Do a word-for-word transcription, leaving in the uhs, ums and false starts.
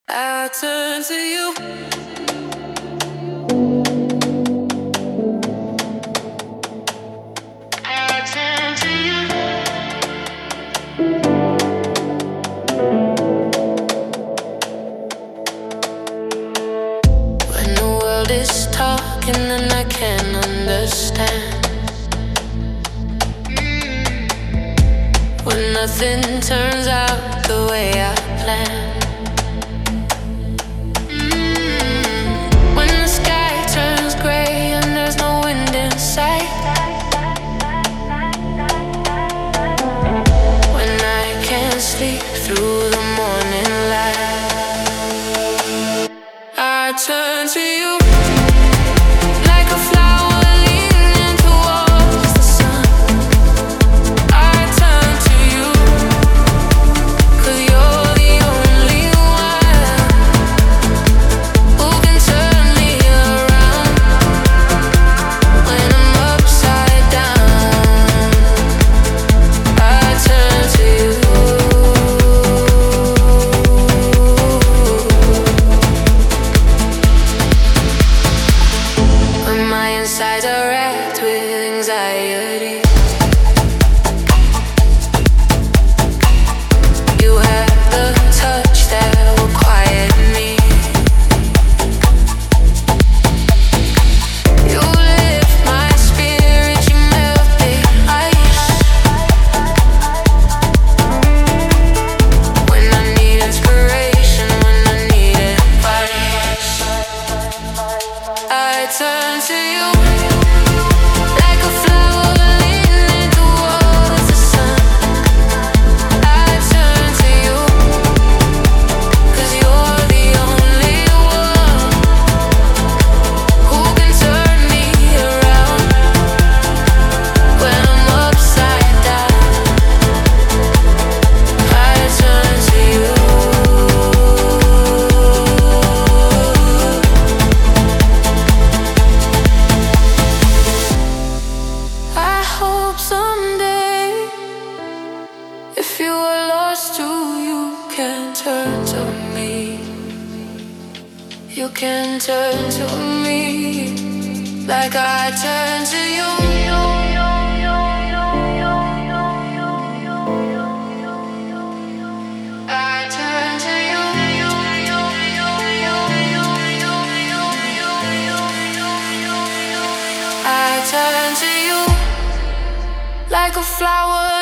I turn to you. I turn to you. When the world is talking and I can't understand, when nothing turns out the way I planned. When the sky turns gray and there's no wind in sight. When I can't sleep through the morning light, I turn to you. Like a flower leaning towards the sun, I turn to you. 'Cause you're the only one who can turn me around when I'm upside down. I turn to you. When my insides are wrapped with anxiety, you have the touch that will quiet me. You lift my spirit, you melt the ice. When I need inspiration, when I need advice, I turn to you. Like a flower leaning towards the sun, I turn to you. 'Cause you're the only one who can turn me around when I'm upside down. I turn to you. I hope someday, if you are lost too, you can turn to me. You can turn to me like I turn to you. I turn to you. I turn to you like a flower